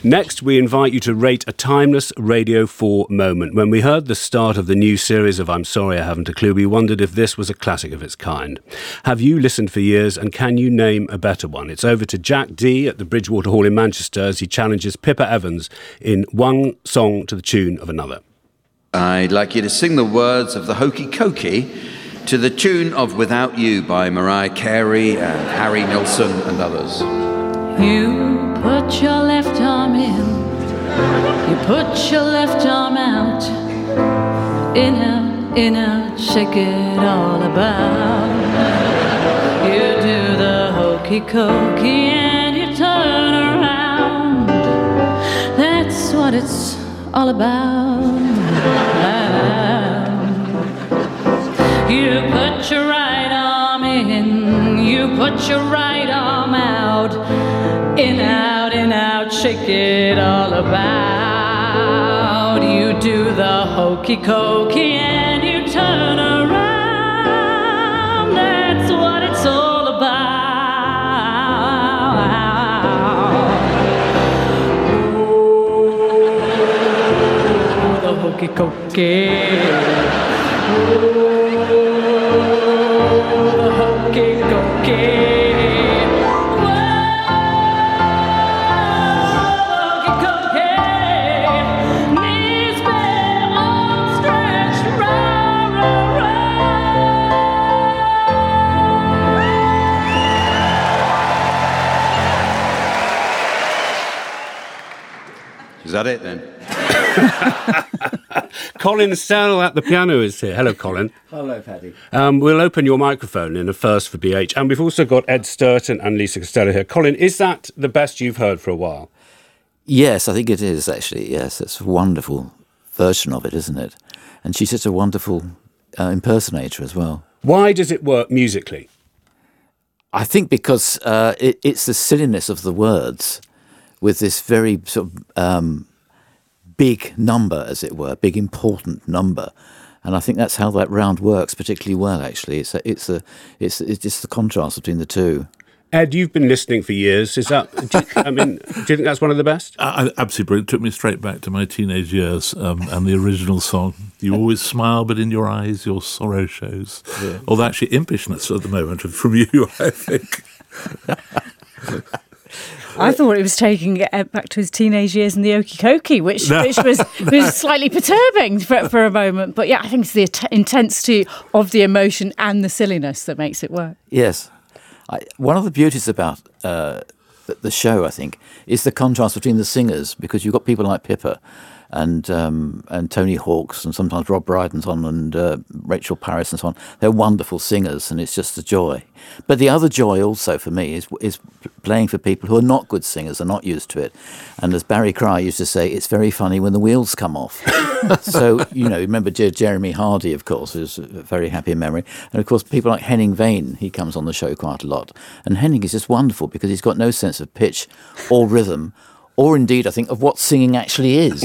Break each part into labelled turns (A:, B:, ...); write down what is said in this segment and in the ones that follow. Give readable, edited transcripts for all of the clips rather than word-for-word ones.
A: Next, we invite you to rate a timeless Radio 4 moment. When we heard the start of the new series of I'm Sorry I Haven't a Clue, we wondered if this was a classic of its kind. Have you listened for years, and can you name a better one? It's over to Jack D at the Bridgewater Hall in Manchester as he challenges Pippa Evans in one song to the tune of another.
B: I'd like you to sing the words of the Hokey Cokey to the tune of Without You by Mariah Carey and Harry Nilsson and others.
C: You put your left arm in, you put your left arm out, in out, shake it all about. You do the hokey cokey and you turn around. That's what it's all about. You put your right arm in, you put your right arm out, in out, shake it all about. You do the hokey cokey and you turn around. That's what it's all about. Oh, the hokey cokey. Oh, the hokey cokey.
B: Is that it then?
A: Colin Sell at the piano is here. Hello, Colin.
D: Hello, Paddy.
A: We'll open your microphone in a first for BH. And we've also got Ed Sturton and Lisa Costello here. Colin, is that the best you've heard for a while?
D: Yes, I think it is, actually. Yes, it's a wonderful version of it, isn't it? And she's such a wonderful impersonator as well.
A: Why does it work musically?
D: I think because it's the silliness of the words with this very sort of big number, as it were, big important number, and I think that's how that round works particularly well. Actually, it's just the contrast between the two.
A: Ed, you've been listening for years. Is that? Do you think that's one of the best?
E: Absolutely brilliant. It took me straight back to my teenage years and the original song. You always smile, but in your eyes your sorrow shows. Yeah. Although actually impishness at the moment from you, I think.
F: I thought it was taking Ed back to his teenage years in the Okie Cokey, which was slightly perturbing for a moment. But yeah, I think it's the intensity of the emotion and the silliness that makes it work.
D: Yes. One of the beauties about the show, I think, is the contrast between the singers, because you've got people like Pippa and Tony Hawks and sometimes Rob Brydon's on and Rachel Parris and so on. They're wonderful singers, and it's just a joy. But the other joy also for me is playing for people who are not good singers, are not used to it. And as Barry Cry used to say, it's very funny when the wheels come off. So, remember Jeremy Hardy, of course, is a very happy memory. And of course, people like Henning Wehn, he comes on the show quite a lot. And Henning is just wonderful because he's got no sense of pitch or rhythm, or indeed, I think, of what singing actually is,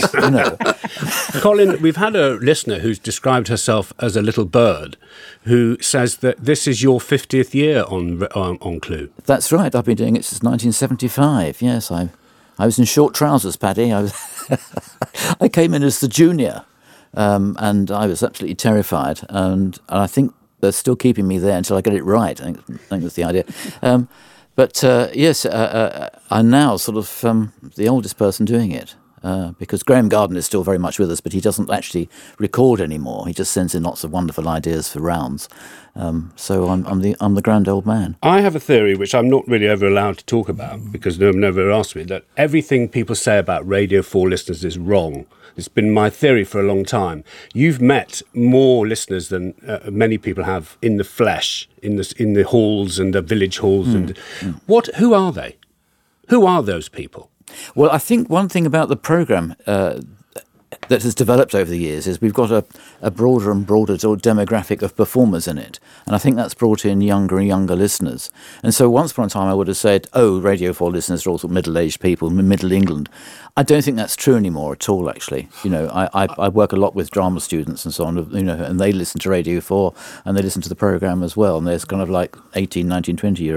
A: Colin, we've had a listener who's described herself as a little bird who says that this is your 50th year on Clue.
D: That's right. I've been doing it since 1975. Yes, I was in short trousers, Paddy. I came in as the junior, and I was absolutely terrified. And I think they're still keeping me there until I get it right. I think that's the idea. But yes, I'm now sort of the oldest person doing it, because Graham Garden is still very much with us, but he doesn't actually record anymore. He just sends in lots of wonderful ideas for rounds. So I'm the grand old man.
A: I have a theory, which I'm not really ever allowed to talk about because no one ever asked me, that everything people say about Radio 4 listeners is wrong. It's been my theory for a long time. You've met more listeners than many people have in the flesh, in the halls and the village halls. Who are they? Who are those people?
D: Well, I think one thing about the programme that has developed over the years is we've got a broader and broader sort of demographic of performers in it. And I think that's brought in younger and younger listeners. And so once upon a time I would have said, Radio 4 listeners are all sort of middle-aged people, Middle England. I don't think that's true anymore at all, actually. I work a lot with drama students and so on, and they listen to Radio 4 and they listen to the programme as well. And there's kind of like 18, 19, 20-year-olds.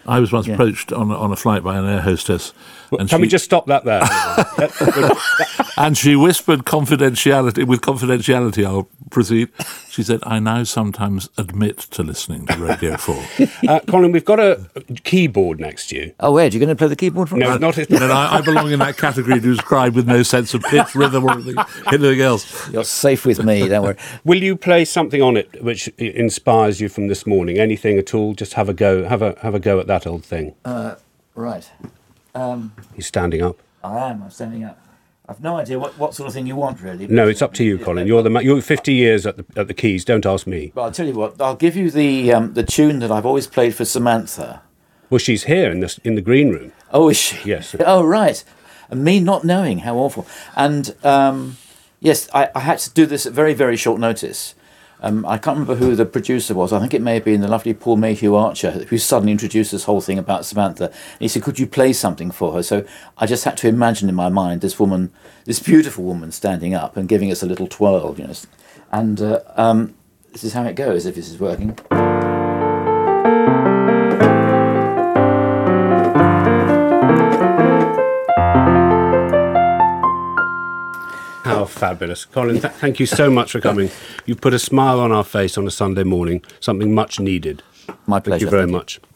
E: I was once approached on a flight by an air hostess.
A: Can we just stop that there?
E: And she whispered confidentiality, I'll proceed. She said, I now sometimes admit to listening to Radio 4.
A: Colin, we've got a keyboard next to you.
D: Oh, Ed, you're going to play the keyboard for me?
A: No, not it.
E: And I belong in that category to describe with no sense of pitch, rhythm, or anything else.
D: You're safe with me, don't worry.
A: Will you play something on it which inspires you from this morning? Anything at all? Just have a go. Have a go at that old thing.
D: Right.
A: He's standing up.
D: I'm standing up. I've no idea what sort of thing you want, really.
A: No, it's up to you, Colin. You're 50 years at the keys. Don't ask me.
D: Well, I'll tell you what. I'll give you the tune that I've always played for Samantha.
A: Well, she's here in the green room.
D: Oh, is she?
A: Yes.
D: Oh, right. And me not knowing, how awful. And yes, I had to do this at very, very short notice. I can't remember who the producer was. I think it may have been the lovely Paul Mayhew Archer, who suddenly introduced this whole thing about Samantha. And he said, could you play something for her? So I just had to imagine in my mind this woman, this beautiful woman standing up and giving us a little twirl, you know. And this is how it goes, if this is working.
A: How fabulous. Colin, thank you so much for coming. You put a smile on our face on a Sunday morning, something much needed.
D: My pleasure.
A: Thank you very much.